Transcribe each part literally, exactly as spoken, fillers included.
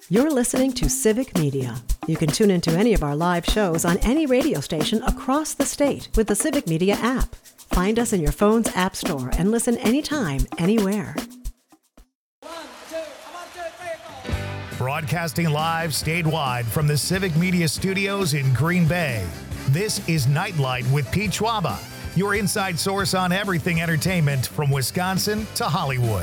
You're listening to Civic Media. You can tune into any of our live shows on any radio station across the state with the Civic Media app. Find us in your phone's app store and listen anytime, anywhere. Broadcasting live statewide from the Civic Media Studios in Green Bay. This is Nightlight with Pete Schwaba, your inside source on everything entertainment from Wisconsin to Hollywood.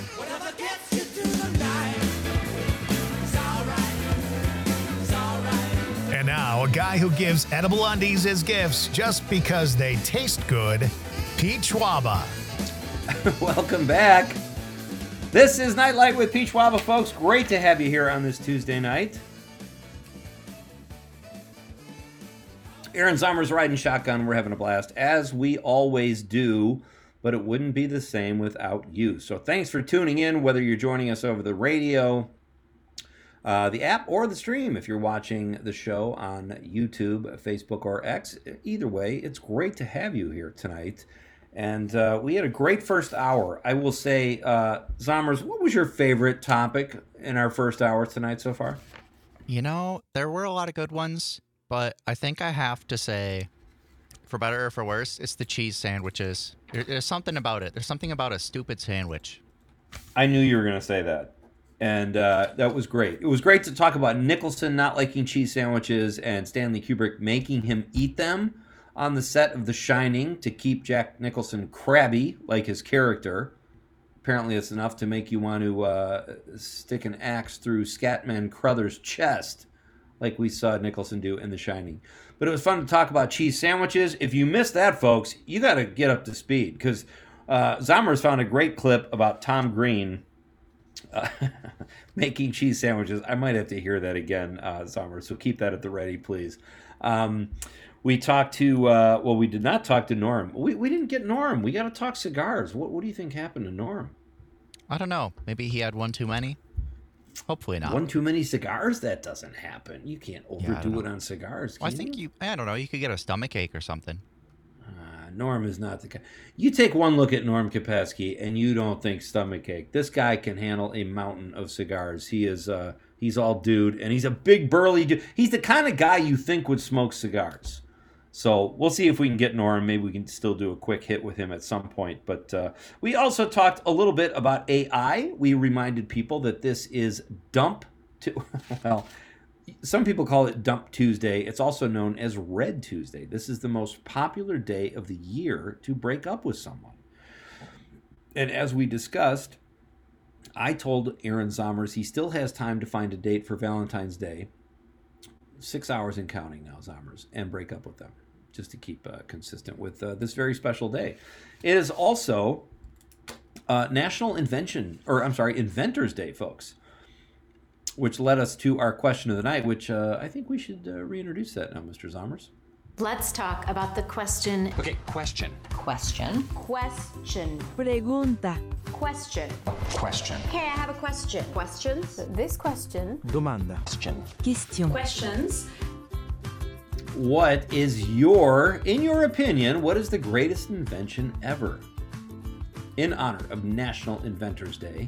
And now, a guy who gives edible undies as gifts just because they taste good, Pete Schwaba. Welcome back. This is Nightlight with Pete Schwaba, folks. Great to have you here on this Tuesday night. Aaron Zommer's riding shotgun. We're having a blast, as we always do, but it wouldn't be the same without you. So thanks for tuning in, whether you're joining us over the radio, uh, the app, or the stream. If you're watching the show on YouTube, Facebook, or X, either way, it's great to have you here tonight. And uh, we had a great first hour. I will say, uh, Zommers, what was your favorite topic in our first hour tonight so far? You know, there were a lot of good ones. But I think I have to say, for better or for worse, it's the cheese sandwiches. There, there's something about it. There's something about a stupid sandwich. I knew you were going to say that. And uh, that was great. It was great to talk about Nicholson not liking cheese sandwiches and Stanley Kubrick making him eat them on the set of The Shining to keep Jack Nicholson crabby like his character. Apparently it's enough to make you want to uh, stick an axe through Scatman Crothers' chest, like we saw Nicholson do in The Shining. But it was fun to talk about cheese sandwiches. If you missed that, folks, you got to get up to speed, because uh, Zommers found a great clip about Tom Green uh, making cheese sandwiches. I might have to hear that again, uh, Zommers, so keep that at the ready, please. Um, we talked to, uh, well, we did not talk to Norm. We, we didn't get Norm. We got to talk cigars. What, what do you think happened to Norm? I don't know. Maybe he had one too many. Hopefully not. One too many cigars? That doesn't happen. You can't overdo yeah, it on cigars. Well, I think you, I don't know, you could get a stomach ache or something. Uh, Norm is not the guy. You take one look at Norm Kapesky and you don't think stomach ache. This guy can handle a mountain of cigars. He is, uh, he's all dude, and he's a big burly dude. He's the kind of guy you think would smoke cigars. So we'll see if we can get Norm. Maybe we can still do a quick hit with him at some point. But uh, we also talked a little bit about A I. We reminded people that this is Dump to well, some people call it Dump Tuesday. It's also known as Red Tuesday. This is the most popular day of the year to break up with someone. And as we discussed, I told Aaron Zommers he still has time to find a date for Valentine's Day. Six hours and counting now, Zommers, and break up with them, just to keep uh, consistent with uh, this very special day. It is also uh, National Invention, or I'm sorry, Inventors Day, folks, which led us to our question of the night, which uh, I think we should uh, reintroduce that now, Mister Zommers. Let's talk about the question. Okay, question. Question. Question. Pregunta. Question. Question. Okay, I have a question. Questions? This question. Domanda. Question. Question. Questions. What is your, in your opinion, what is the greatest invention ever? In honor of National Inventors Day,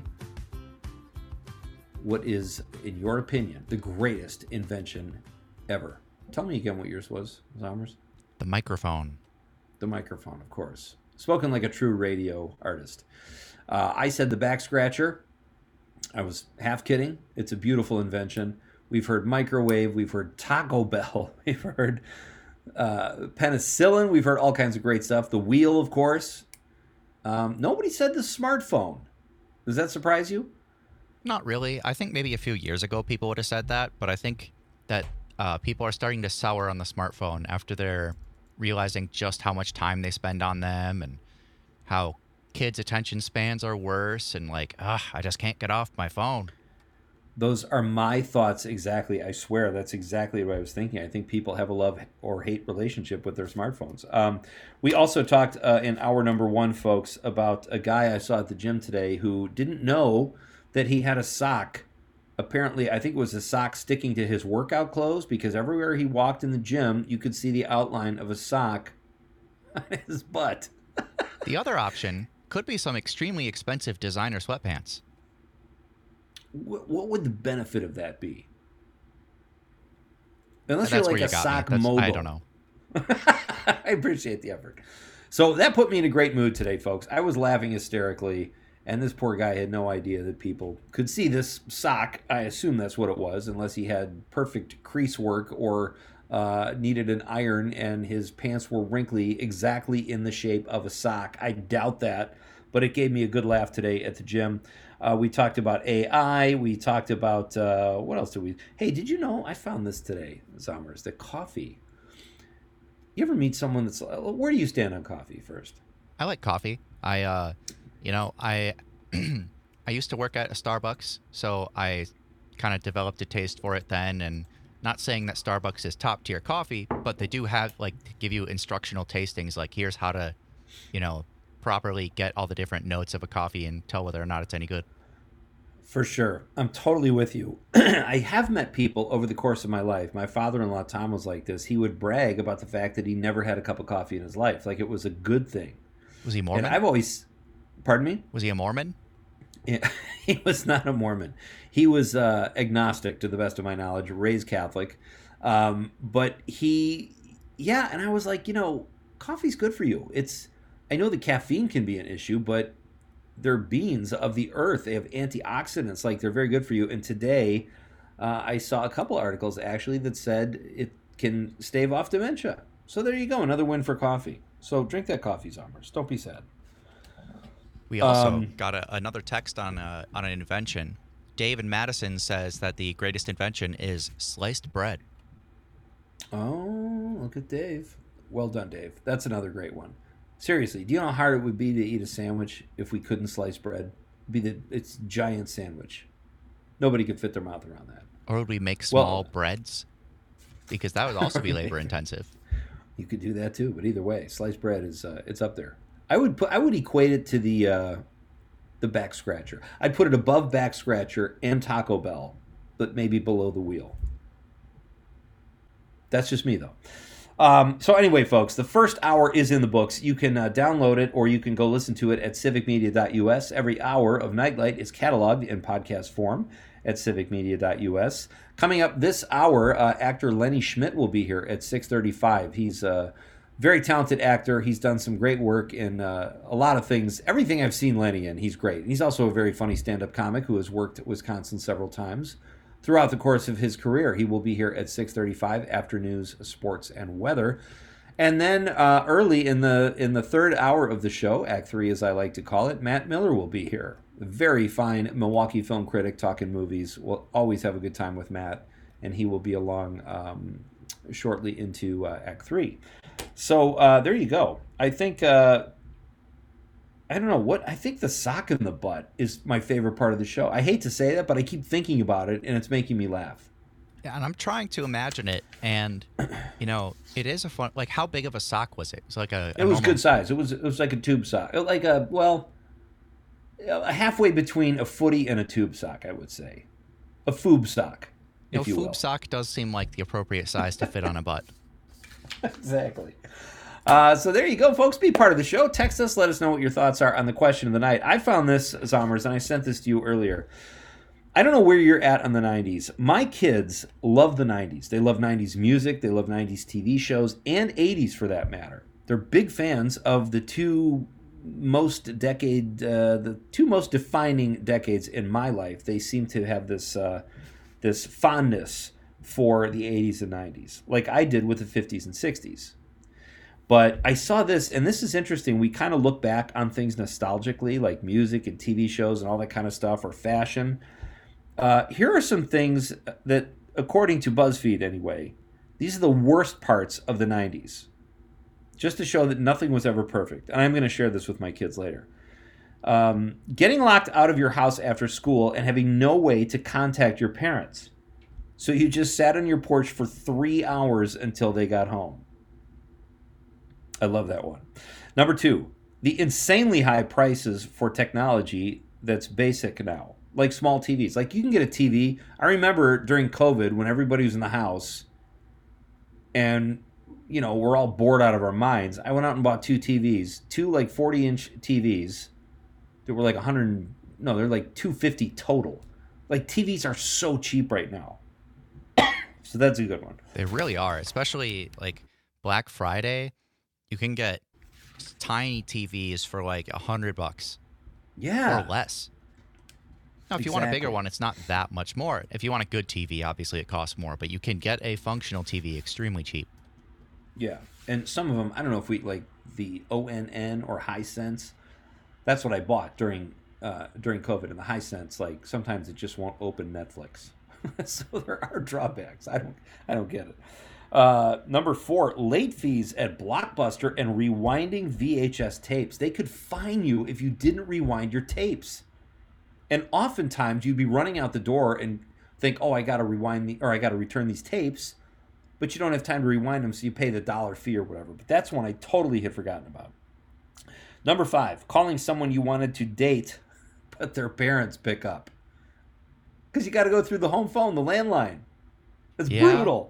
what is, in your opinion, the greatest invention ever? Tell me again what yours was, Zommers. The microphone. The microphone, of course. Spoken like a true radio artist. Uh, I said the back scratcher. I was half kidding. It's a beautiful invention. We've heard microwave. We've heard Taco Bell. We've heard uh, penicillin. We've heard all kinds of great stuff. The wheel, of course. Um, nobody said the smartphone. Does that surprise you? Not really. I think maybe a few years ago people would have said that, but I think that uh, people are starting to sour on the smartphone after they're realizing just how much time they spend on them and how kids' attention spans are worse, and like, ugh, I just can't get off my phone. Those are my thoughts exactly. I swear that's exactly what I was thinking. I think people have a love or hate relationship with their smartphones. Um, we also talked uh, in hour number one, folks, about a guy I saw at the gym today who didn't know that he had a sock. Apparently, I think it was a sock sticking to his workout clothes, because everywhere he walked in the gym, you could see the outline of a sock on his butt. The other option could be some extremely expensive designer sweatpants. What, what would the benefit of that be? Unless That's you're where like you a got me. sock That's- mogul. I don't know. I appreciate the effort. So that put me in a great mood today, folks. I was laughing hysterically, and this poor guy had no idea that people could see this sock. I assume that's what it was, unless he had perfect crease work or uh, needed an iron and his pants were wrinkly exactly in the shape of a sock. I doubt that, but it gave me a good laugh today at the gym. Uh, we talked about A I. We talked about, uh, what else did we? Hey, did you know, I found this today, Zommers, that coffee. You ever meet someone that's, where do you stand on coffee first? I like coffee. I, uh, you know, I, I used to work at a Starbucks, so I kind of developed a taste for it then. And not saying that Starbucks is top tier coffee, but they do have like give you instructional tastings. Like here's how to, you know, properly get all the different notes of a coffee and tell whether or not it's any good. For sure. I'm totally with you. I have met people over the course of my life. My father-in-law, Tom, was like this. He would brag about the fact that he never had a cup of coffee in his life. Like it was a good thing. Was he Mormon? And I've always, pardon me? Was he a Mormon? Yeah, he was not a Mormon. He was uh, agnostic, to the best of my knowledge, raised Catholic. Um, but he, yeah, and I was like, you know, coffee's good for you. It's, I know the caffeine can be an issue, but they're beans of the earth. They have antioxidants. Like they're very good for you. And today, uh, I saw a couple articles actually that said it can stave off dementia. So there you go, another win for coffee. So drink that coffee, Zommers. Don't be sad. We also Um, got a, another text on a, on an invention. Dave in Madison says that the greatest invention is sliced bread. Oh, look at Dave. Well done, Dave. That's another great one. Seriously, do you know how hard it would be to eat a sandwich if we couldn't slice bread? It'd be the it's giant sandwich. Nobody could fit their mouth around that. Or would we make small Well- breads? Because that would also be labor intensive. You could do that too, but either way, sliced bread is uh, it's up there. I would put I would equate it to the uh, the back scratcher. I'd put it above back scratcher and Taco Bell, but maybe below the wheel. That's just me though. Um, so anyway, folks, the first hour is in the books. You can uh, download it or you can go listen to it at civic media dot U S. Every hour of Nightlight is cataloged in podcast form at civic media dot U S. Coming up this hour, uh, actor Lenny Schmidt will be here at six thirty-five. He's a very talented actor. He's done some great work in uh, a lot of things. Everything I've seen Lenny in, he's great. He's also a very funny stand-up comic who has worked at Wisconsin several times. Throughout the course of his career, he will be here at six thirty-five after news, sports, and weather. And then uh, early in the in the third hour of the show, Act Three, as I like to call it, Matt Miller will be here. A very fine Milwaukee film critic talking movies. We'll always have a good time with Matt, and he will be along um, shortly into uh, Act Three. So uh, there you go. I think. Uh, I don't know what I think the sock in the butt is my favorite part of the show. I hate to say that, but I keep thinking about it and it's making me laugh. Yeah, and I'm trying to imagine it, and you know, it is a fun. Like, how big of a sock was it? It was like a. a It was normal- good size. It was it was like a tube sock, like a well, a halfway between a footy and a tube sock, I would say, a foob sock, You know, if you will. foob sock does seem like the appropriate size to fit on a butt. Exactly. Uh, so there you go, folks. Be part of the show. Text us. Let us know what your thoughts are on the question of the night. I found this, Zommers, and I sent this to you earlier. I don't know where you're at on the nineties. My kids love the nineties. They love nineties music. They love nineties T V shows and eighties for that matter. They're big fans of the two most decade, uh, the two most defining decades in my life. They seem to have this uh, this fondness for the eighties and nineties, like I did with the fifties and sixties. But I saw this, and this is interesting. We kind of look back on things nostalgically, like music and T V shows and all that kind of stuff, or fashion. Uh, here are some things that, according to BuzzFeed anyway, these are the worst parts of the nineties. Just to show that nothing was ever perfect. And I'm going to share this with my kids later. Um, getting locked out of your house after school and having no way to contact your parents. So you just sat on your porch for three hours until they got home. I love that one. Number two, the insanely high prices for technology that's basic now, like small T Vs. Like you can get a T V. I remember during COVID when everybody was in the house and, you know, we're all bored out of our minds. I went out and bought two T Vs, two like forty inch T Vs that were like one hundred, no, they're like two hundred fifty total. Like, T Vs are so cheap right now. So that's a good one. They really are, especially like Black Friday. You can get tiny T Vs for like a hundred bucks Yeah. or less. Now, if you want a bigger one, it's not that much more. If you want a good T V, obviously it costs more, but you can get a functional T V extremely cheap. Yeah. And some of them, I don't know if we like the O N N or Hisense. That's what I bought during uh, during COVID. And the Hisense, like sometimes it just won't open Netflix. So there are drawbacks. I don't I don't get it. Uh, number four, late fees at Blockbuster and rewinding V H S tapes. They could fine you if you didn't rewind your tapes. And oftentimes you'd be running out the door and think, oh, I got to rewind the, or I got to return these tapes, but you don't have time to rewind them, so you pay the dollar fee or whatever. But that's one I totally had forgotten about. Number five, calling someone you wanted to date, but their parents pick up. Because you got to go through the home phone, the landline. It's Yeah. brutal.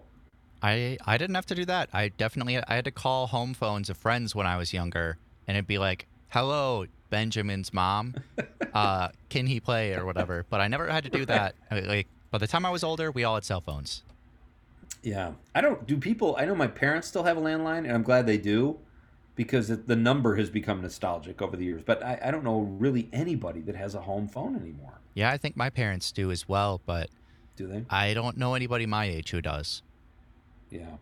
I I didn't have to do that. I definitely I had to call home phones of friends when I was younger, and it'd be like, "Hello, Benjamin's mom. Uh, can he play or whatever?" But I never had to do that. I- Like by the time I was older, we all had cell phones. Yeah. I don't, do people, I know my parents still have a landline, and I'm glad they do, because it, the number has become nostalgic over the years. But I, I don't know really anybody that has a home phone anymore. Yeah, I think my parents do as well, but Do they? I don't know anybody my age who does. Yeah.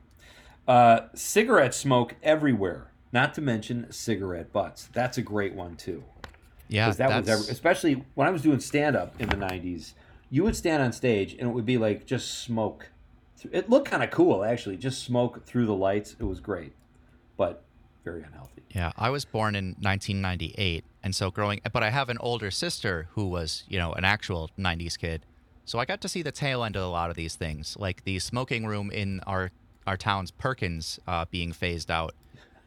Uh, cigarette smoke everywhere, not to mention cigarette butts. That's a great one, too. Yeah, Because that was that's ever, especially when I was doing stand-up in the nineties, you would stand on stage and it would be like just smoke. It looked kind of cool, actually, just smoke through the lights. It was great, but very unhealthy. Yeah, I was born in nineteen ninety-eight, and so growing, but I have an older sister who was, you know, an actual nineties kid. So I got to see the tail end of a lot of these things, like the smoking room in our our town's Perkins uh, being phased out,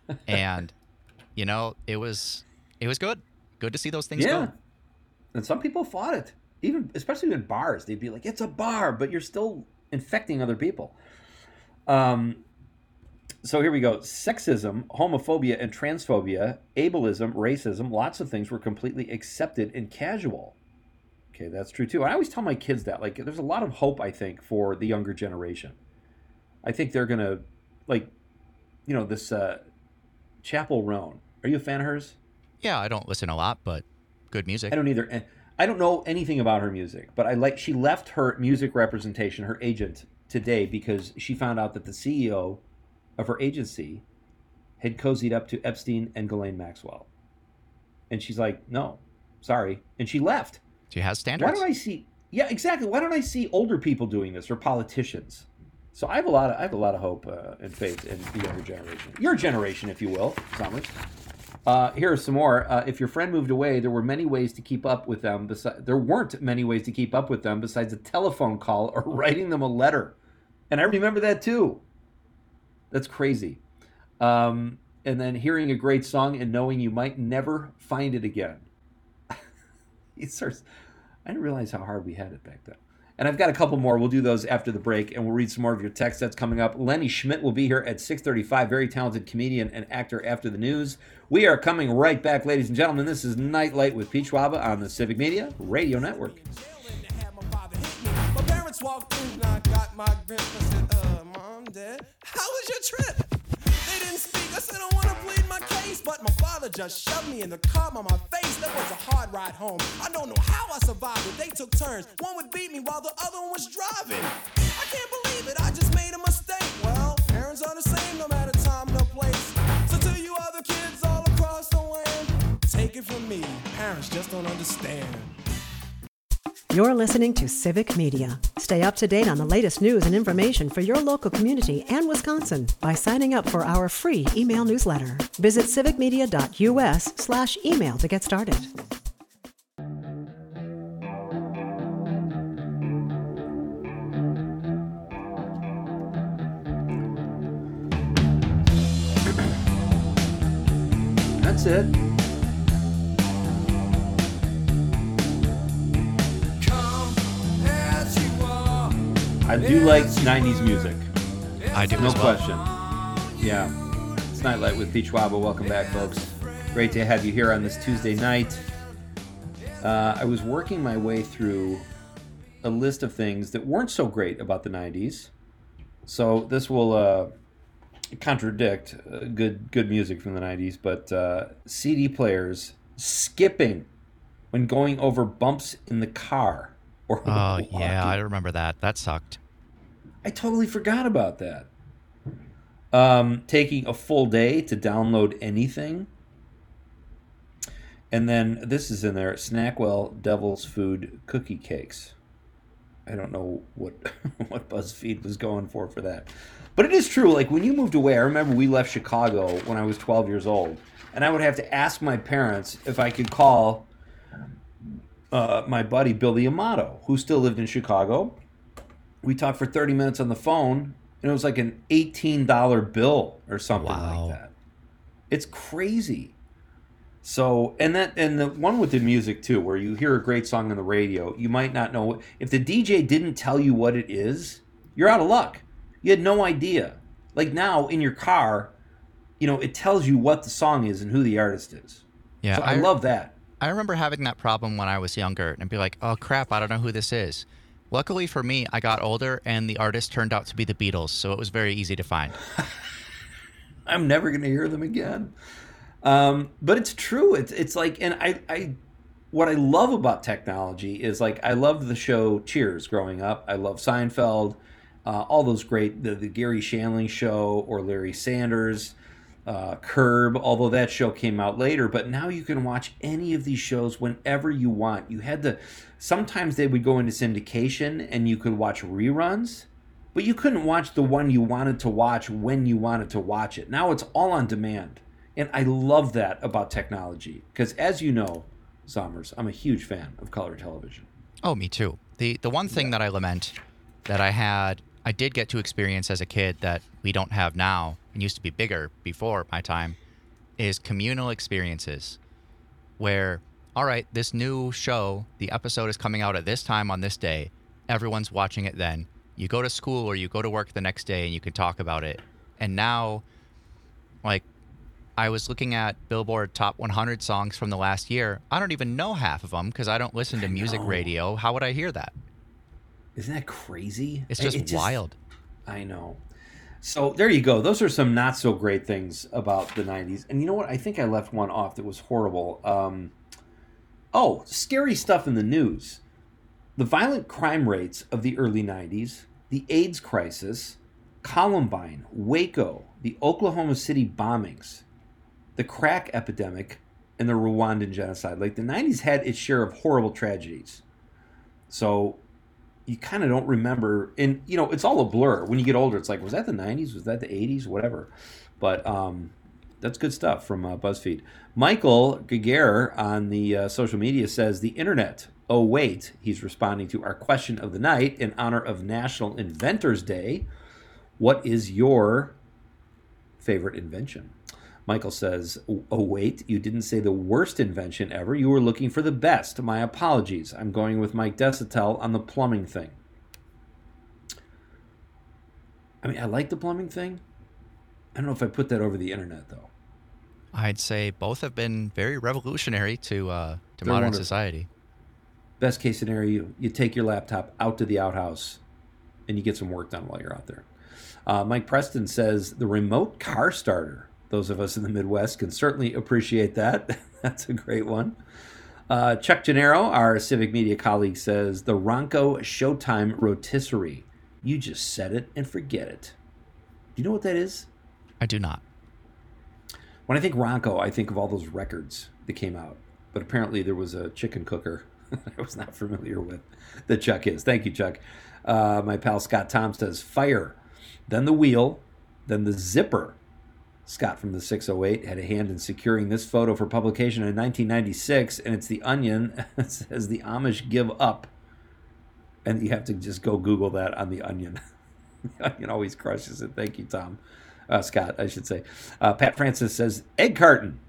and you know, it was it was good, good to see those things Yeah. go. And some people fought it, even especially in bars. They'd be like, "It's a bar," but you're still infecting other people. Um. So here we go. Sexism, homophobia, and transphobia, ableism, racism, lots of things were completely accepted and casual. Okay, that's true too. I always tell my kids that. Like, there's a lot of hope, I think, for the younger generation. I think they're going to, like, you know, this uh, Chapel Roan. Are you a fan of hers? Yeah, I don't listen a lot, but good music. I don't either. And I don't know anything about her music, but I like, she left her music representation, her agent, today because she found out that the C E O of her agency had cozied up to Epstein and Ghislaine Maxwell. And she's like, no, sorry. And she left. She has standards. Why don't I see, yeah, exactly. Why don't I see older people doing this, or politicians? So I have a lot of, I have a lot of hope uh, and faith in the younger generation. Your generation, if you will, Summers. Uh, here are some more. Uh, if your friend moved away, there were many ways to keep up with them. Besi- there weren't many ways to keep up with them besides a telephone call or writing them a letter. And I remember that too. That's crazy. Um, and then hearing a great song and knowing you might never find it again. It starts, I didn't realize how hard we had it back then. And I've got a couple more. We'll do those after the break, and we'll read some more of your text that's coming up. Lenny Schmidt will be here at six thirty-five, very talented comedian and actor after the news. We are coming right back, ladies and gentlemen. This is Nightlight with Pete Schwaba on the Civic Media Radio Network. My parents walked in and I got my grip. I said, uh, Mom, Dad, how was your trip? They didn't speak. I said, I want to plead my case. But my father just shoved me in the car by my face. That was a hard ride home. I don't know how I survived it. They took turns. One would beat me while the other one was driving. I can't believe it. I just made a mistake. Well, parents are the same no matter time, no place. So to you other kids all across the land, take it from me. Parents just don't understand. You're listening to Civic Media. Stay up to date on the latest news and information for your local community and Wisconsin by signing up for our free email newsletter. Visit civicmedia.us slash email to get started. That's it. I do like nineties music. I do No as well. question. Yeah. It's Nightlight with Pete Schwaba. Welcome back, folks. Great to have you here on this Tuesday night. Uh, I was working my way through a list of things that weren't so great about the nineties. So this will uh, contradict uh, good good music from the nineties, but uh, C D players skipping when going over bumps in the car. Or Oh, walking. yeah, I remember that. That sucked. I totally forgot about that. Um, taking a full day to download anything. And then this is in there, Snackwell Devil's Food Cookie Cakes. I don't know what what BuzzFeed was going for for that. But it is true, like when you moved away, I remember we left Chicago when I was twelve years old. And I would have to ask my parents if I could call uh, my buddy Billy Amato, who still lived in Chicago. We talked for thirty minutes on the phone, and it was like an eighteen dollar bill or something Wow. like that. It's crazy. So, and that, and the one with the music too, where you hear a great song on the radio, you might not know if the D J didn't tell you what it is, you're out of luck. You had no idea. Like now in your car, you know, it tells you what the song is and who the artist is. Yeah, So I, I- love that. I remember having that problem when I was younger and be like, oh crap, I don't know who this is. Luckily for me, I got older and the artist turned out to be the Beatles, so it was very easy to find. I'm never going to hear them again. Um, but it's true. It's it's like, and I, I, what I love about technology is like I loved the show Cheers growing up. I love Seinfeld, uh, all those great the, the Gary Shandling show or Larry Sanders, uh, Curb. Although that show came out later, but now you can watch any of these shows whenever you want. You had to. Sometimes they would go into syndication and you could watch reruns. But you couldn't watch the one you wanted to watch when you wanted to watch it. Now it's all on demand. And I love that about technology. Because as you know, Zommers, I'm a huge fan of color television. Oh, me too. The the one thing that I lament that I had, I did get to experience as a kid that we don't have now and used to be bigger before my time, is communal experiences where, all right, this new show, the episode is coming out at this time on this day. Everyone's watching it then. You go to school or you go to work the next day and you can talk about it. And now, like, I was looking at Billboard Top one hundred songs from the last year. I don't even know half of them because I don't listen to music know. radio. How would I hear that? Isn't that crazy? It's It- just, it just wild. I know. So there you go. Those are some not so great things about the nineties. And you know what? I think I left one off that was horrible. Um, oh, scary stuff in the news. The violent crime rates of the early nineties, the AIDS crisis, Columbine, Waco, the Oklahoma City bombings, the crack epidemic, and the Rwandan genocide. Like the nineties had its share of horrible tragedies. So you kind of don't remember, and you know, it's all a blur. When you get older, it's like, was that the nineties? Was that the eighties? Whatever. But um, that's good stuff from uh, BuzzFeed. Michael Geiger on the uh, social media says, the internet. Oh, wait. He's responding to our question of the night in honor of National Inventors Day. What is your favorite invention? Michael says, oh, wait, you didn't say the worst invention ever. You were looking for the best. My apologies. I'm going with Mike Desatel on the plumbing thing. I mean, I like the plumbing thing. I don't know if I put that over the internet, though. I'd say both have been very revolutionary to uh, to They're modern wonderful. society. Best case scenario, you, you take your laptop out to the outhouse and you get some work done while you're out there. Uh, Mike Preston says, the remote car starter. Those of us in the Midwest can certainly appreciate that. That's a great one. Uh, Chuck Gennaro, our Civic Media colleague, says, the Ronco Showtime Rotisserie. You just set it and forget it. Do you know what that is? I do not. When I think Ronco, I think of all those records that came out. But apparently there was a chicken cooker I was not familiar with that Chuck is. Thank you, Chuck. Uh, my pal Scott Tom says, fire, then the wheel, then the zipper. Scott from the six oh eight had a hand in securing this photo for publication in nineteen ninety-six, and it's The Onion. It says, the Amish give up. And you have to just go Google that on The Onion. The Onion always crushes it. Thank you, Tom. Uh, Scott, I should say. Uh, Pat Francis says, egg carton.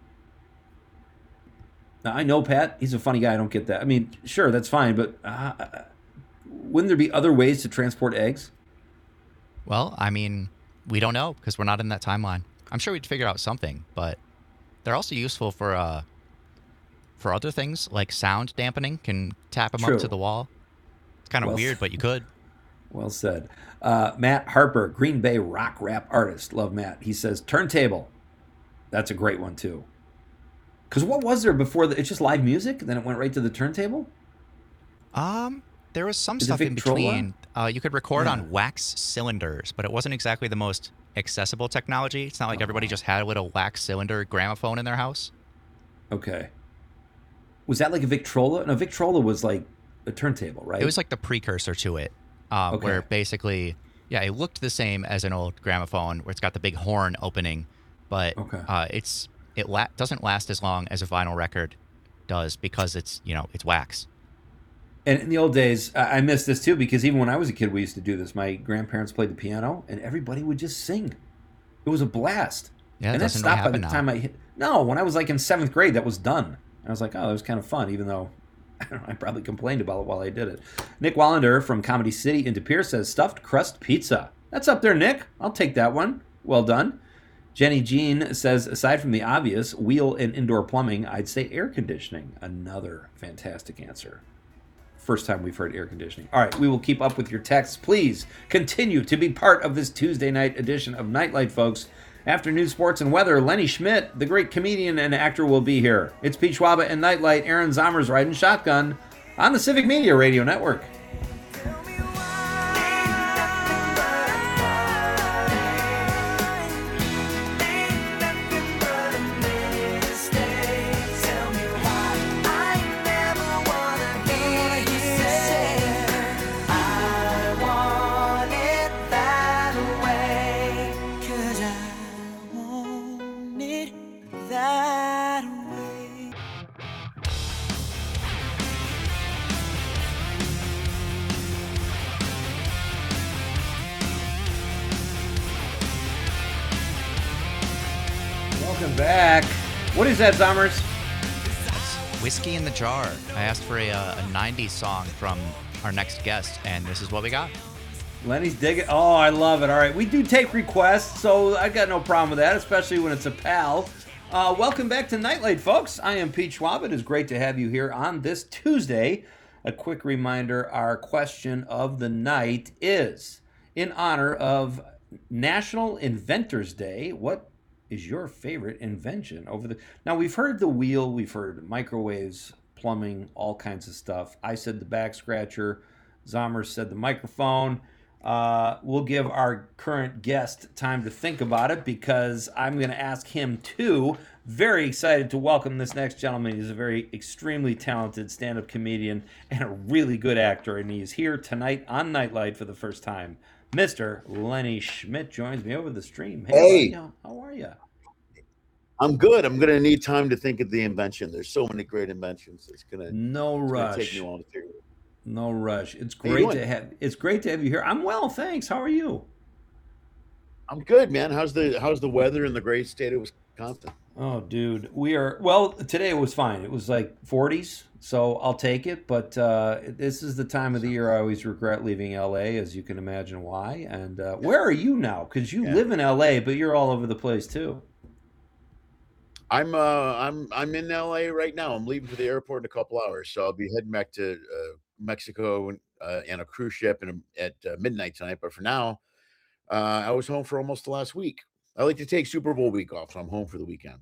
Now, I know Pat. He's a funny guy. I don't get that. I mean, sure, that's fine, but uh, wouldn't there be other ways to transport eggs? Well, I mean, we don't know because we're not in that timeline. I'm sure we'd figure out something, but they're also useful for uh, for other things like sound dampening. Can tap them True. up to the wall. It's kind of Well weird, said. but you could. Well said. Uh, Matt Harper, Green Bay rock rap artist. Love Matt. He says turntable. That's a great one too. Because what was there before? The, it's just live music, then it went right to the turntable. Um, there was some Is it stuff in Victrola? between. Uh, you could record Yeah. on wax cylinders, but it wasn't exactly the most accessible technology. It's not like everybody just had a little wax cylinder gramophone in their house. Okay. Was that like a Victrola? No, Victrola was like a turntable, right? It was like the precursor to it, uh, Okay. where basically, yeah, it looked the same as an old gramophone, where it's got the big horn opening, but Okay. uh, it's it la- doesn't last as long as a vinyl record does because it's you know it's wax. And in the old days, I I miss this too because even when I was a kid, we used to do this. My grandparents played the piano, and everybody would just sing. It was a blast. Yeah, that and that doesn't really stopped by the happen now. time I hit. No, when I was like in seventh grade, that was done. I was like, oh, that was kind of fun, even though I, don't know, I probably complained about it while I did it. Nick Wallander from Comedy City in De Pere says stuffed crust pizza. That's up there, Nick. I'll take that one. Well done. Jenny Jean says, aside from the obvious, wheel and indoor plumbing, I'd say air conditioning. Another fantastic answer. First time we've heard air conditioning. All right, we will keep up with your texts. Please continue to be part of this Tuesday night edition of Nightlight, folks. After news, sports, and weather, Lenny Schmidt, the great comedian and actor, will be here. It's Pete Schwaba and Nightlight. Aaron Zommer's riding shotgun on the Civic Media Radio Network. Welcome back. What is that, Zommers? That's Whiskey in the Jar. I asked for a, uh, a nineties song from our next guest, and this is what we got. Lenny's digging. Oh, I love it. All right, we do take requests, so I got no problem with that, especially when it's a pal. Uh, welcome back to Nightlight, folks. I am Pete Schwab. It is great to have you here on this Tuesday. A quick reminder, our question of the night is, in honor of National Inventors Day, what is your favorite invention over the... Now, we've heard the wheel, we've heard microwaves, plumbing, all kinds of stuff. I said the back scratcher. Zomer said the microphone. Uh, we'll give our current guest time to think about it because I'm going to ask him too. Very excited to welcome this next gentleman. He's a very extremely talented stand-up comedian and a really good actor, and he's here tonight on Nightlight for the first time. Mister Lenny Schmidt joins me over the stream. Hey, buddy, how are you? I'm good. I'm going to need time to think of the invention. There's so many great inventions. It's going to no it's rush. gonna take me a while to figure it out. No rush. It's How you great doing? to have. It's great to have you here. I'm well, thanks. How are you? I'm good, man. How's the how's the weather in the great state of Wisconsin? Oh, dude, we are well. Today it was fine. It was like forties, so I'll take it. But uh, this is the time of the year I always regret leaving L A, as you can imagine why. And uh, where are you now? Because you Yeah. live in L A, but you're all over the place too. I'm uh I'm I'm in L A right now. I'm leaving for the airport in a couple hours, so I'll be heading back to uh, Mexico uh, and a cruise ship in a, at uh, midnight tonight. But for now, uh, I was home for almost the last week. I like to take Super Bowl week off, so I'm home for the weekend.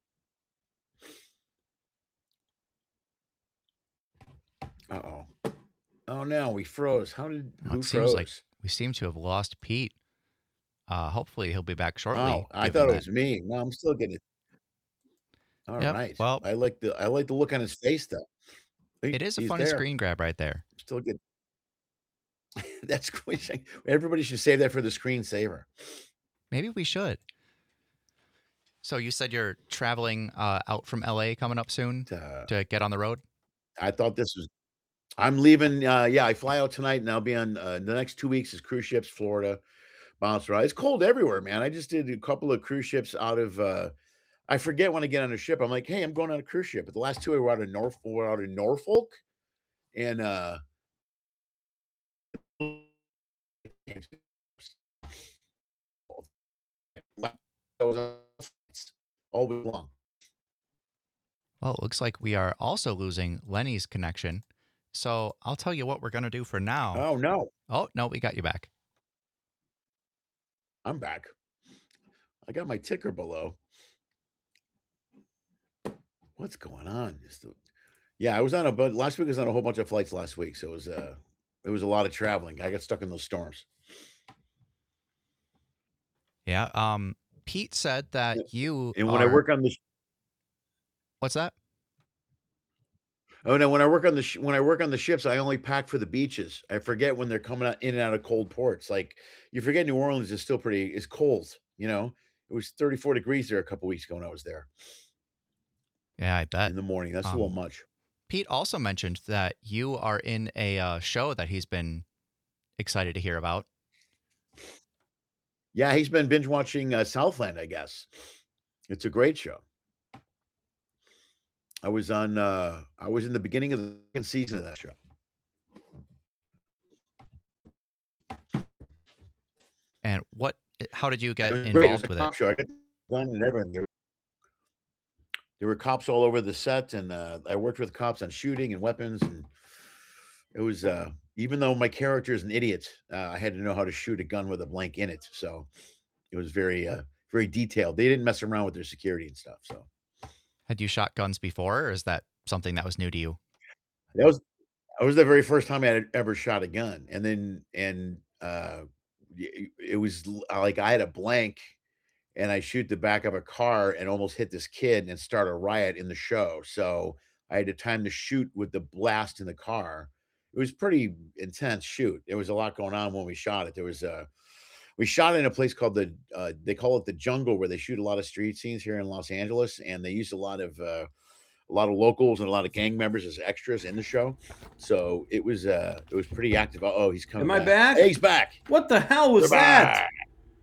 Uh oh. Oh no, we froze. How did Well, who it seems froze? like we seem to have lost Pete. Uh, hopefully he'll be back shortly. Oh, I given thought it that- was me. No, I'm still getting it. All right. Yep, well- I like the I like the look on his face though. He- It is a he's funny there. screen grab right there. Still good. That's great. Everybody should save that for the screensaver. Maybe we should. So you said you're traveling uh, out from L A coming up soon Uh, to get on the road? I thought this was. I'm leaving. Uh, yeah, I fly out tonight, and I'll be on uh, the next two weeks is cruise ships, Florida, bounce ride. It's cold everywhere, man. I just did a couple of cruise ships out of. Uh, I forget when I get on a ship. I'm like, hey, I'm going on a cruise ship. But the last two were out of North, were out in Norfolk, and uh, all week long. Well, it looks like we are also losing Lenny's connection. So I'll tell you what we're going to do for now. Oh, no. Oh, no, we got you back. I'm back. I got my ticker below. What's going on? Just the- Yeah, I was on a but last week I was on a whole bunch of flights last week, so it was uh it was a lot of traveling. I got stuck in those storms. Yeah. Um, Pete said that you And when are... I work on the sh- What's that? Oh no, when I work on the sh- when I work on the ships, I only pack for the beaches. I forget when they're coming out in and out of cold ports. Like you forget New Orleans is still pretty it's cold, you know. It was thirty-four degrees there a couple weeks ago when I was there Yeah, I bet. in the morning. That's Um, a little much. Pete also mentioned that you are in a uh, show that he's been excited to hear about. Yeah, he's been binge watching uh, Southland, I guess. It's a great show. I was on uh I was in the beginning of the second season of that show. And what? How did you get It was great. It was involved a with cop it? show. I got gun and everything. There, there were cops all over the set, and uh, I worked with cops on shooting and weapons, and it was uh even though my character is an idiot, uh, I had to know how to shoot a gun with a blank in it. So it was very uh very detailed. They didn't mess around with their security and stuff. So Had you shot guns before, or is that something that was new to you? that was that was the very first time I had ever shot a gun, and then and uh y- it was l- like I had a blank, and I shoot the back of a car and almost hit this kid and start a riot in the show. So I had to time to shoot with the blast in the car. It was pretty intense shoot. There was a lot going on when we shot it. There was a we shot in a place called the uh, they call it the Jungle, where they shoot a lot of street scenes here in Los Angeles, and they use a lot of uh, a lot of locals and a lot of gang members as extras in the show. So it was uh it was pretty active. Oh, he's coming. Am I back? Hey, he's back. What the hell was They're that? back.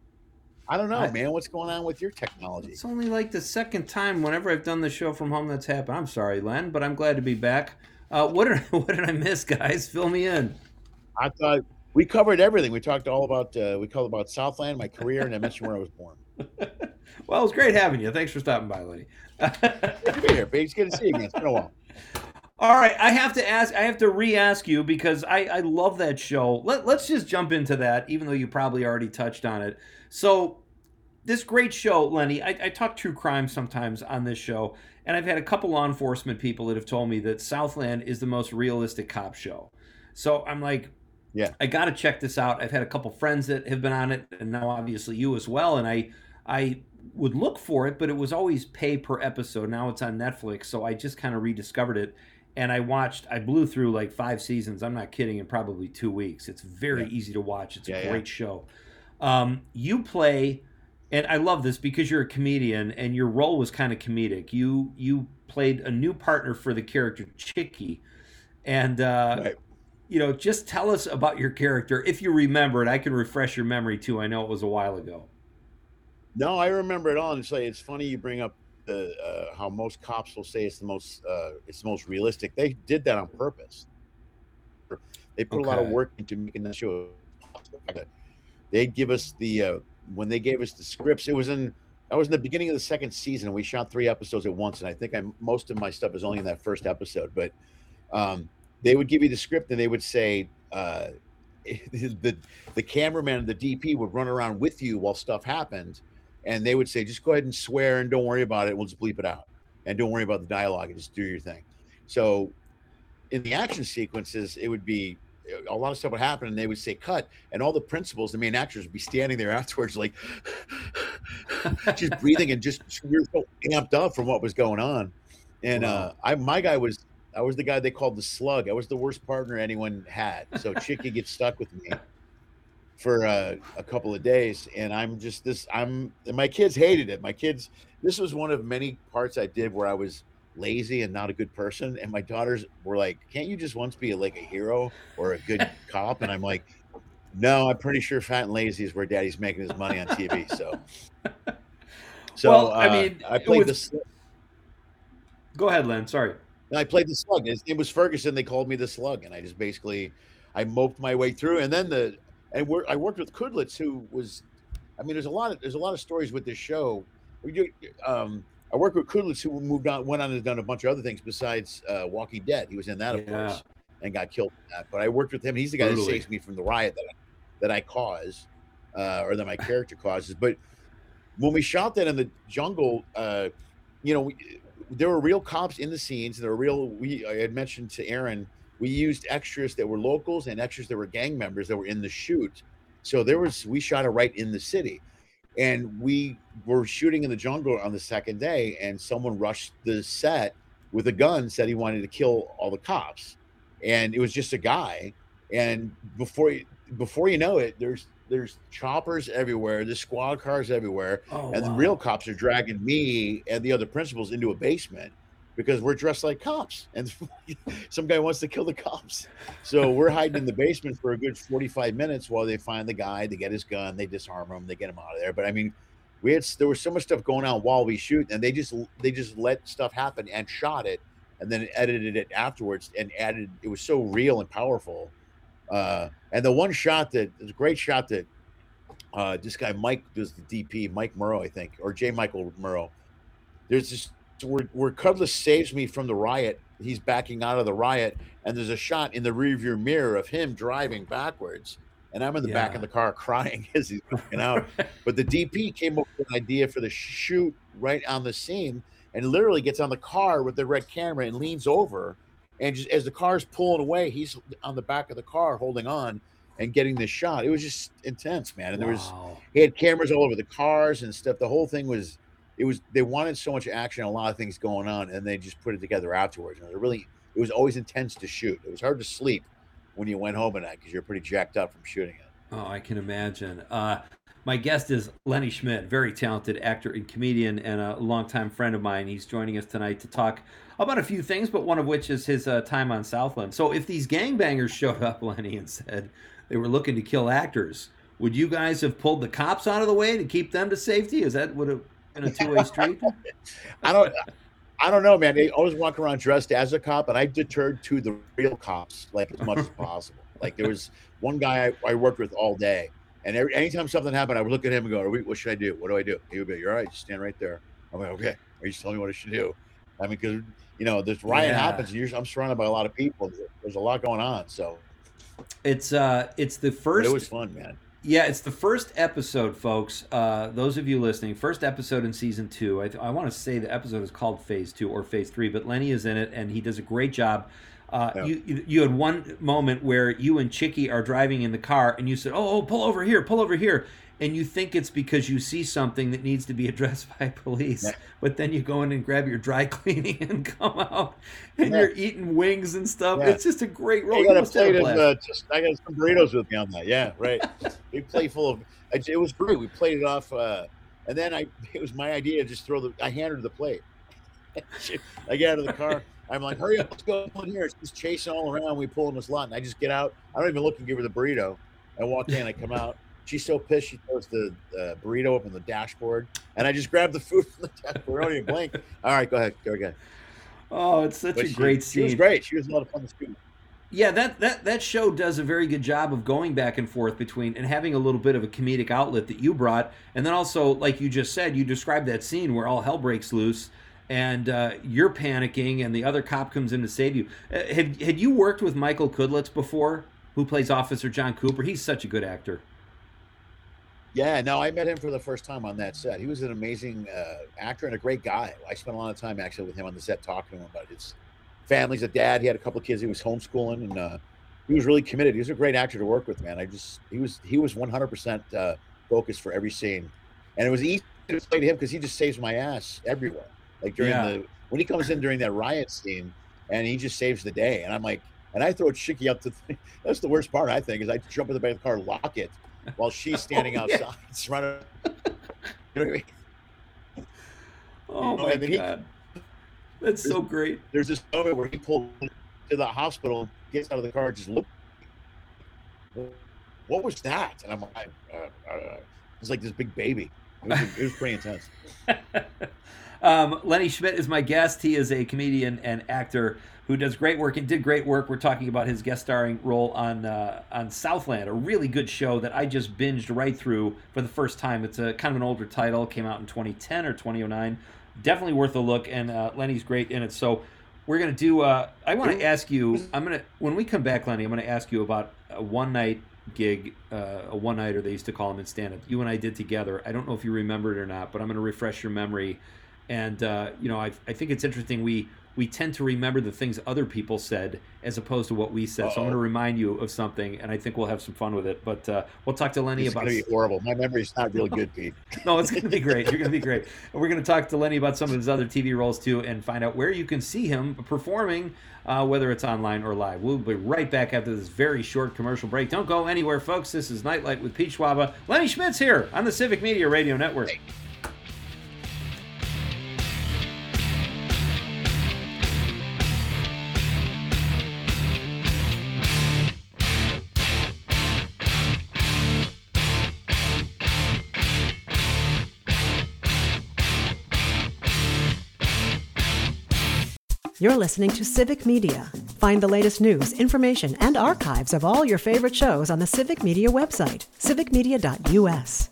I don't know, I- man. What's going on with your technology? It's only like the second time whenever I've done the show from home that's happened. I'm sorry, Len, but I'm glad to be back. Uh, what did what did I miss, guys? Fill me in. I thought we covered everything. We talked all about uh, we called about Southland, my career, and I mentioned where I was born. Well, it was great having you. Thanks for stopping by, Lenny. Good to be here, babe. It's good to see you again. It's been a while. All right, I have to ask. I have to re-ask you because I, I love that show. Let, let's just jump into that, even though you probably already touched on it. So, this great show, Lenny. I, I talk true crime sometimes on this show, and I've had a couple law enforcement people that have told me that Southland is the most realistic cop show. So I'm like, Yeah. I got to check this out. I've had a couple friends that have been on it, and now obviously you as well. And I, I would look for it, but it was always pay per episode. Now it's on Netflix, so I just kind of rediscovered it. And I watched, I blew through like five seasons. I'm not kidding, in probably two weeks. It's very Yeah. easy to watch. It's Yeah, a yeah. great show. Um, you play, and I love this because you're a comedian, and your role was kind of comedic. You you played a new partner for the character Chicky, and uh, Right. you know, just tell us about your character if you remember it. I can refresh your memory too. I know it was a while ago. No, I remember it all. And say it's funny you bring up the uh, how most cops will say it's the most uh, it's the most realistic. They did that on purpose. They put a lot of Okay. work into making the show. They'd give us the uh, when they gave us the scripts. It was in I was in the beginning of the second season. We shot three episodes at once, and I think I most of my stuff is only in that first episode. But um, they would give you the script, and they would say uh, the the cameraman and the D P would run around with you while stuff happened, and they would say, "Just go ahead and swear, and don't worry about it. We'll just bleep it out, and don't worry about the dialogue, and just do your thing." So, in the action sequences, it would be a lot of stuff would happen, and they would say cut, and all the principals, the main actors, would be standing there afterwards, like just breathing and just you're so amped up from what was going on. And Wow. uh, I, my guy was, I was the guy they called the slug. I was the worst partner anyone had. So Chicky gets stuck with me for uh, a couple of days, and I'm just this. I'm and my kids hated it. My kids. This was one of many parts I did where I was lazy and not a good person, and my daughters were like, "Can't you just once be like a hero or a good cop?" And I'm like, "No, I'm pretty sure Fat and Lazy is where Daddy's making his money on T V." So, so Well, I uh, mean, I it played was- the. Go ahead, Len. Sorry. I played the slug. His name was Ferguson. They called me the slug, and I just basically, I moped my way through. And then the, and we're, I worked with Kudlitz, who was, I mean, there's a lot of there's a lot of stories with this show. We do, um, I worked with Kudlitz, who moved on, went on and done a bunch of other things besides uh, Walking Dead. He was in that, of Yeah. course. and got killed in that. But I worked with him. He's the guy Brutally. that saves me from the riot that I, that I cause, uh, or that my character causes. But when we shot that in the jungle, uh, you know, we, there were real cops in the scenes. There were real. We I had mentioned to Aaron, we used extras that were locals and extras that were gang members that were in the shoot. So there was we shot it right in the city, and we were shooting in the jungle on the second day, and someone rushed the set with a gun, said he wanted to kill all the cops, and it was just a guy. And before you, before you know it, there's there's choppers everywhere, there's squad cars everywhere, Oh, and the wow. real cops are dragging me and the other principals into a basement because we're dressed like cops, and some guy wants to kill the cops. So we're hiding in the basement for a good forty-five minutes while they find the guy, they get his gun, they disarm him, they get him out of there. But I mean, we had there was so much stuff going on while we shoot, and they just they just let stuff happen and shot it, and then edited it afterwards and added. It was so real and powerful. Uh, and the one shot that there's a great shot that uh, this guy Mike does the D P, Mike Murrow, I think, or J. Michael Murrow. There's this where, where Cudless saves me from the riot. He's backing out of the riot, and there's a shot in the rearview mirror of him driving backwards, and I'm in the back Yeah. of the car crying as he's backing out. But the D P came up with an idea for the shoot right on the scene, and literally gets on the car with the red camera and leans over, and just as the car's pulling away, he's on the back of the car holding on and getting this shot. It was just intense, man. And there was Wow. he had cameras all over the cars and stuff. The whole thing was it was they wanted so much action, a lot of things going on, and they just put it together afterwards. And it really it was always intense to shoot. It was hard to sleep when you went home at night because you're pretty jacked up from shooting it. Oh, I can imagine. Uh, my guest is Lenny Schmidt, very talented actor and comedian and a longtime friend of mine. He's joining us tonight to talk about a few things, but one of which is his uh, time on Southland. So if these gangbangers showed up, Lenny, and said they were looking to kill actors, would you guys have pulled the cops out of the way to keep them to safety? Is that would have been a two-way street? I don't I don't know, man. They always walk around dressed as a cop, and I deterred to the real cops like as much as possible. Like there was one guy I, I worked with all day, and every, anytime something happened, I would look at him and go, Are we, "What should I do? What do I do?" He would be, "You're all right. Just stand right there." I'm like, "Okay." Or you just tell me what I should do. I mean, because you know, this riot Yeah. happens, and you're, I'm surrounded by a lot of people. There's a lot going on, so It's uh, it's the but first. it was fun, man. Yeah, it's the first episode, folks. Uh, those of you listening, first episode in season two. I, th- I want to say the episode is called Phase Two or Phase Three, but Lenny is in it, and he does a great job. Uh, Yeah. you, you you had one moment where you and Chicky are driving in the car, and you said, "Oh, oh, pull over here, pull over here," and you think it's because you see something that needs to be addressed by police, Yeah. but then you go in and grab your dry cleaning and come out, and Yeah. you're eating wings and stuff. Yeah. It's just a great role. I You got a must have a plate of blast. uh, just I got some burritos with me on that. Yeah, right. Big plate full of. It, it was great. We played it off, uh, and then I. It was my idea to just throw the. I handed her the plate. I get out of the car. I'm like, "Hurry up, let's go in here." She's chasing all around. We pull in this lot, and I just get out. I don't even look and give her the burrito. I walk in. I come out. She's so pissed. She throws the uh, burrito up on the dashboard, and I just grab the food from the dashboard. I don't even blink. All right, go ahead. Go again. Oh, it's such But a she, great She scene. was great. She was a lot of fun to shoot. Yeah, that, that that show does a very good job of going back and forth between and having a little bit of a comedic outlet that you brought, and then also, like you just said, you described that scene where all hell breaks loose, and uh, you're panicking, and the other cop comes in to save you. Uh, had had you worked with Michael Kudlitz before, who plays Officer John Cooper? He's such a good actor. Yeah, no, I met him for the first time on that set. He was an amazing uh, actor and a great guy. I spent a lot of time actually with him on the set talking to him about his family's a dad. He had a couple of kids. He was homeschooling, and uh, he was really committed. He was a great actor to work with, man. I just he was he was one hundred percent uh, focused for every scene, and it was easy to play to him because he just saves my ass everywhere. Like during Yeah. the when he comes in during that riot scene, and he just saves the day. And I'm like, and I throw Chicky up to. The, that's the worst part. I think is I jump in the back of the car, lock it, while she's standing Oh, yeah. outside, surrounded. You know what I mean? Oh You know, my and then he- god, that's so great. There's this moment where he pulled to the hospital, gets out of the car, and just look. What was that? And I'm like, uh, uh, it's like this big baby. It was, it was pretty intense. Um, Lenny Schmidt is my guest. He is a comedian and actor who does great work and did great work. We're talking about his guest starring role on uh, on Southland, a really good show that I just binged right through for the first time. It's a kind of an older title, came out in twenty ten or twenty oh nine. Definitely worth a look, and uh, Lenny's great in it. So we're gonna do. Uh, I want to ask you. I'm gonna when we come back, Lenny. I'm gonna ask you about a one night gig, uh, a one nighter they used to call them in stand up. You and I did together. I don't know if you remember it or not, but I'm gonna refresh your memory. And uh, you know, I I think it's interesting. We we tend to remember the things other people said as opposed to what we said. Uh-oh. So I'm going to remind you of something, and I think we'll have some fun with it. But uh, we'll talk to Lenny it's about. It's going to be horrible. My memory's not real good, Pete. No, it's going to be great. You're going to be great. And we're going to talk to Lenny about some of his other T V roles too, and find out where you can see him performing, uh, whether it's online or live. We'll be right back after this very short commercial break. Don't go anywhere, folks. This is Nightlight with Pete Schwaba. Lenny Schmitz here on the Civic Media Radio Network. Hey. You're listening to Civic Media. Find the latest news, information, and archives of all your favorite shows on the Civic Media website, civic media dot u s.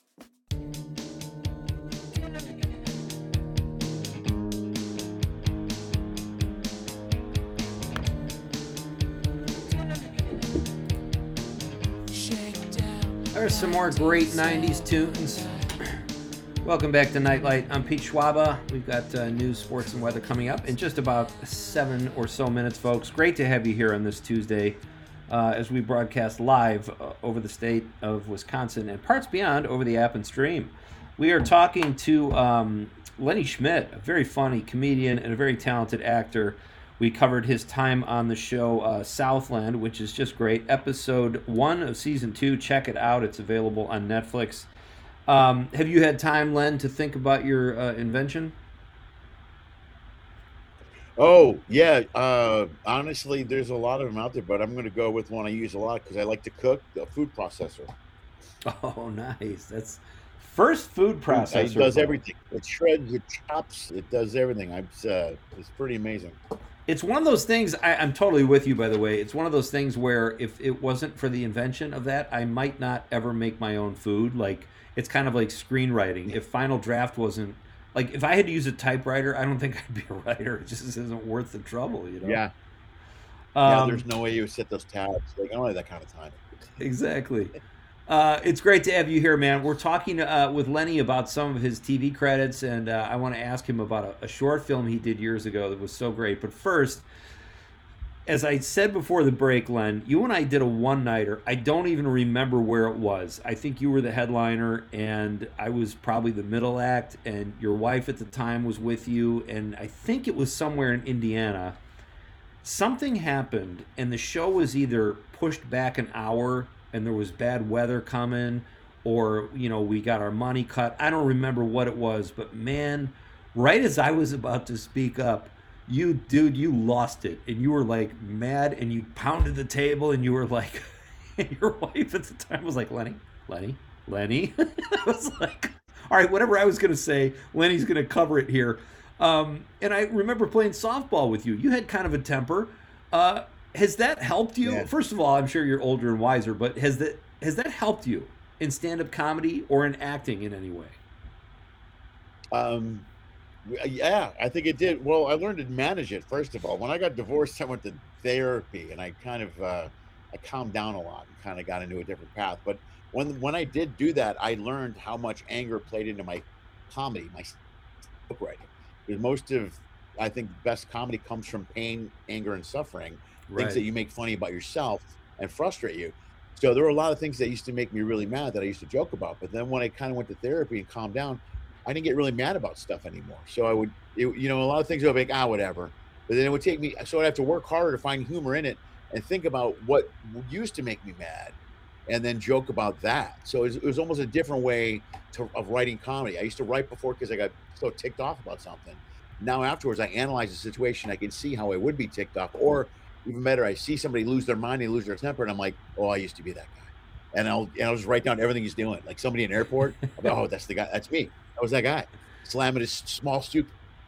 There's some more great nineties tunes. Welcome back to Nightlight. I'm Pete Schwaba. We've got uh, news, sports, and weather coming up in just about seven or so minutes, folks. Great to have you here on this Tuesday uh, as we broadcast live uh, over the state of Wisconsin and parts beyond over the app and stream. We are talking to um, Lenny Schmidt, a very funny comedian and a very talented actor. We covered his time on the show uh, Southland, which is just great. Episode one of season two. Check it out. It's available on Netflix. Um, have you had time, Len, to think about your uh, invention? Oh, yeah. Uh, honestly, there's a lot of them out there, but I'm going to go with one I use a lot because I like to cook, the food processor. Oh, nice. That's first food processor. It does everything. It shreds, it chops, it does everything. I'm, uh, it's pretty amazing. It's one of those things, I, I'm totally with you, by the way. It's one of those things where if it wasn't for the invention of that, I might not ever make my own food. Like, it's kind of like screenwriting. If Final Draft wasn't, like, if I had to use a typewriter, I don't think I'd be a writer. It just isn't worth the trouble, you know? Yeah. Um, yeah, there's no way you would set those tabs. Like, I don't have that kind of time. Exactly. Uh, it's great to have you here, man. We're talking uh, with Lenny about some of his T V credits, and uh, I want to ask him about a, a short film he did years ago that was so great. But first, as I said before the break, Len, you and I did a one-nighter. I don't even remember where it was. I think you were the headliner, and I was probably the middle act, and your wife at the time was with you, and I think it was somewhere in Indiana. Something happened, and the show was either pushed back an hour and there was bad weather coming, or, you know, we got our money cut. I don't remember what it was, but man, right as I was about to speak up, you, dude, you lost it. And you were like mad and you pounded the table and you were like, and your wife at the time was like, Lenny, Lenny, Lenny. I was like, all right, whatever I was going to say, Lenny's going to cover it here. Um, and I remember playing softball with you. You had kind of a temper. Uh, Has that helped you? Yeah. First of all, I'm sure you're older and wiser, but has that has that helped you in stand-up comedy or in acting in any way? Um, yeah, I think it did. Well, I learned to manage it, first of all. When I got divorced, I went to therapy, and I kind of uh, I calmed down a lot and kind of got into a different path. But when when I did do that, I learned how much anger played into my comedy, my book writing. Because most of, I think, the best comedy comes from pain, anger, and suffering. Things right. that you make funny about yourself and frustrate you. So there were a lot of things that used to make me really mad that I used to joke about. But then when I kind of went to therapy and calmed down, I didn't get really mad about stuff anymore. So I would, it, you know, a lot of things I would be like, ah, whatever. But then it would take me, so I'd have to work harder to find humor in it and think about what used to make me mad and then joke about that. So it was, it was almost a different way to, of writing comedy. I used to write before because I got so ticked off about something. Now afterwards, I analyze the situation. I can see how I would be ticked off, or even better, I see somebody lose their mind, they lose their temper, and I'm like, oh, I used to be that guy. And I'll and I'll just write down everything he's doing. Like somebody in an airport, I'll be, oh, that's the guy. That's me. I was that guy. Slamming his small stoop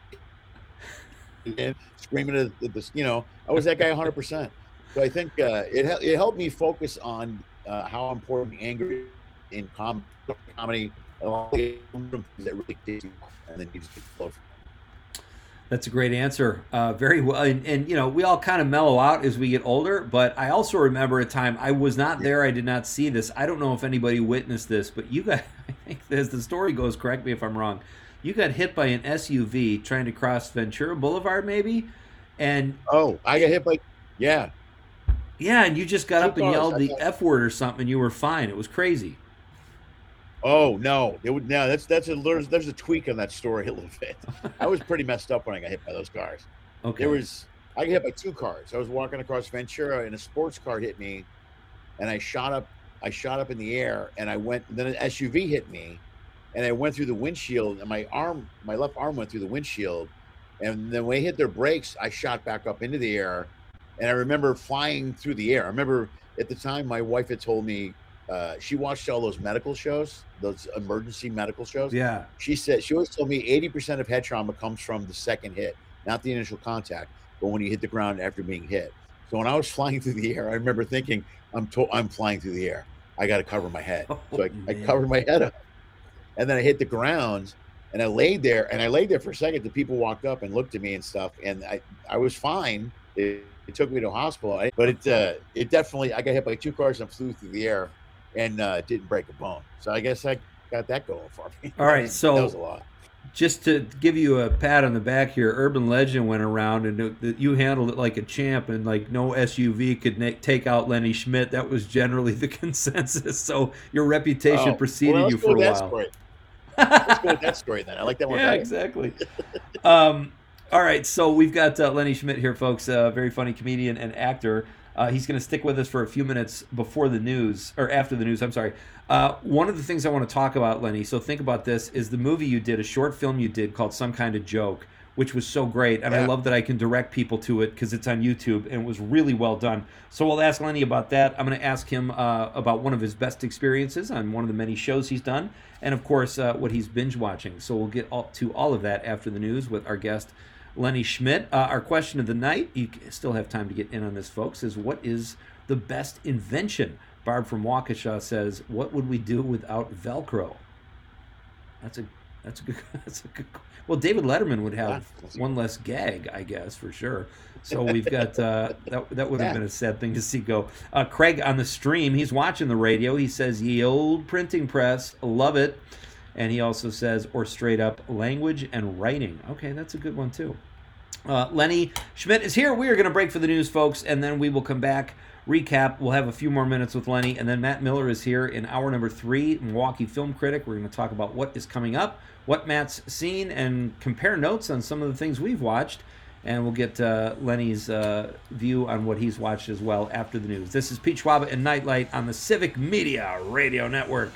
and screaming at this, you know, I was that guy one hundred percent. So I think uh, it it helped me focus on uh, how important anger is in com- comedy and all the that really takes you off, and then you just get close. That's a great answer. Uh, very well. And, and, you know, we all kind of mellow out as we get older, but I also remember a time I was not there. I did not see this. I don't know if anybody witnessed this, but you got, I think as the story goes, correct me if I'm wrong, you got hit by an S U V trying to cross Ventura Boulevard, maybe? And oh, I got hit by, yeah. Yeah, and you just got Two up and cars, yelled I the got- F word or something, and you were fine. It was crazy. Oh no, it would now that's that's a there's, there's a tweak on that story a little bit. I was pretty messed up when I got hit by those cars. Okay. There was I got hit by two cars. I was walking across Ventura and a sports car hit me, and I shot up. I shot up in the air, and I went. Then an S U V hit me, and I went through the windshield, and my arm, my left arm went through the windshield, and then when they hit their brakes, I shot back up into the air, and I remember flying through the air. I remember at the time my wife had told me. Uh, she watched all those medical shows, those emergency medical shows. Yeah. She said she always told me eighty percent of head trauma comes from the second hit, not the initial contact, but when you hit the ground after being hit. So when I was flying through the air, I remember thinking, "I'm to- I'm flying through the air. I got to cover my head." Oh, so I, I man. covered my head up, and then I hit the ground, and I laid there, and I laid there for a second. The people walked up and looked at me and stuff, and I I was fine. It, it took me to a hospital, I, but it uh, it definitely I got hit by two cars and flew through the air. And uh, didn't break a bone. So I guess I got that going for me. All right, so that was a lot. Just to give you a pat on the back here, urban legend went around and that you handled it like a champ, and like no S U V could na- take out Lenny Schmidt. That was generally the consensus. So your reputation Oh, preceded well, you let's go for a with that while. story. Let's go with that story then. I like that one. Yeah, better. exactly. um, all right, so we've got uh, Lenny Schmidt here, folks. A uh, very funny comedian and actor. Uh, he's going to stick with us for a few minutes before the news, or after the news, I'm sorry. Uh, one of the things I want to talk about, Lenny, so think about this, is the movie you did, a short film you did called Some Kind of Joke, which was so great. And Yeah. I love that I can direct people to it because it's on YouTube, and it was really well done. So we'll ask Lenny about that. I'm going to ask him uh, about one of his best experiences on one of the many shows he's done, and, of course, uh, what he's binge watching. So we'll get all, to all of that after the news with our guest, Lenny Schmidt. Uh, our question of the night, you still have time to get in on this, folks, is what is the best invention? Barb from Waukesha says, what would we do without Velcro? That's a that's a good that's a good well, David Letterman would have one less gag, I guess, for sure. So we've got uh, that that would have been a sad thing to see go. Uh, Craig on the stream, he's watching the radio. He says, ye old printing press, love it. And he also says, or straight up, language and writing. Okay, that's a good one, too. Uh, Lenny Schmidt is here. We are going to break for the news, folks, and then we will come back, recap. We'll have a few more minutes with Lenny, and then Matt Miller is here in hour number three, Milwaukee Film Critic. We're going to talk about what is coming up, what Matt's seen, and compare notes on some of the things we've watched. And we'll get uh, Lenny's uh, view on what he's watched as well after the news. This is Pete Schwaba and Nightlight on the Civic Media Radio Network.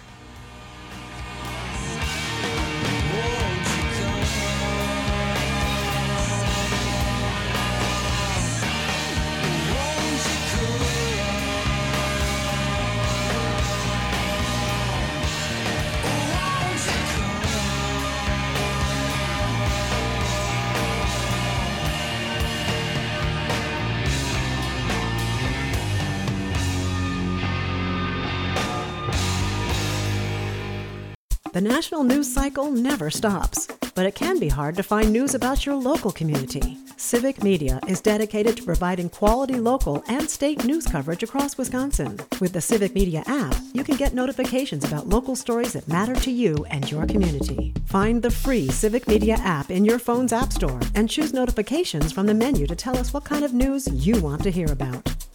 The national news cycle never stops, but it can be hard to find news about your local community. Civic Media is dedicated to providing quality local and state news coverage across Wisconsin. With the Civic Media app, you can get notifications about local stories that matter to you and your community. Find the free Civic Media app in your phone's app store and choose notifications from the menu to tell us what kind of news you want to hear about.